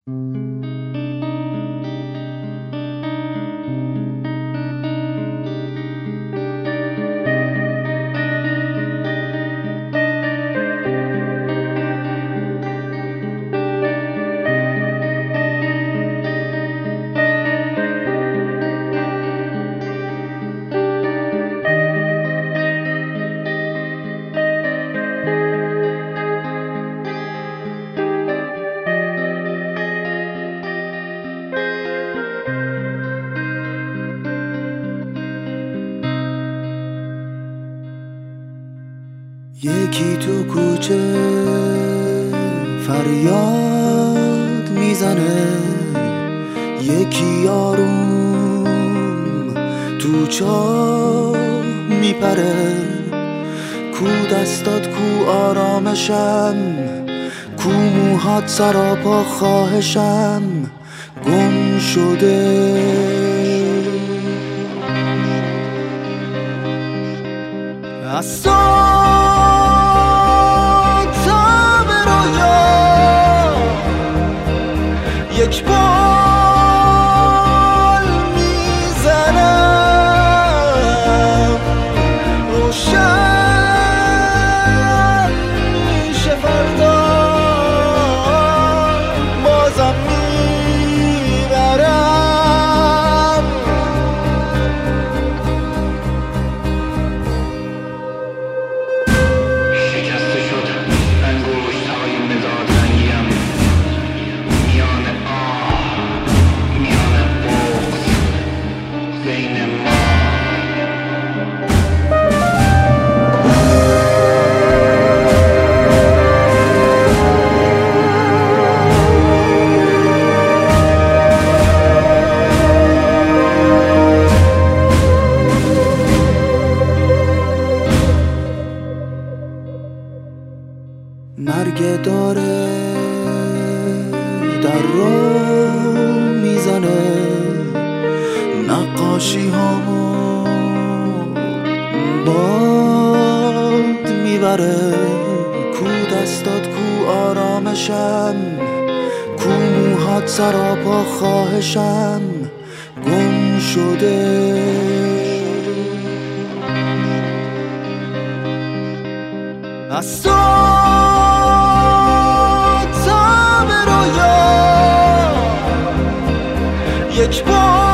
یکی تو کوچه فریاد میزنه، یکی آروم تو چاه میپره. کو دستات کو آرامشم، کو موهات سراپا خواهشم گم شده. از تو تا به رویا یک بال میزنم، روشن میشه فردا بازم میبرم. شکسته شد انگشت‌های مداد رنگیم، میان آه میان بغض بین ما. مرگ داره در رو میزنه، نقاشی هامو باد میبره. کو دستات کو آرامشم، کو موهات سراپا خواهشم گم شده. از تو تا به رویا یک بار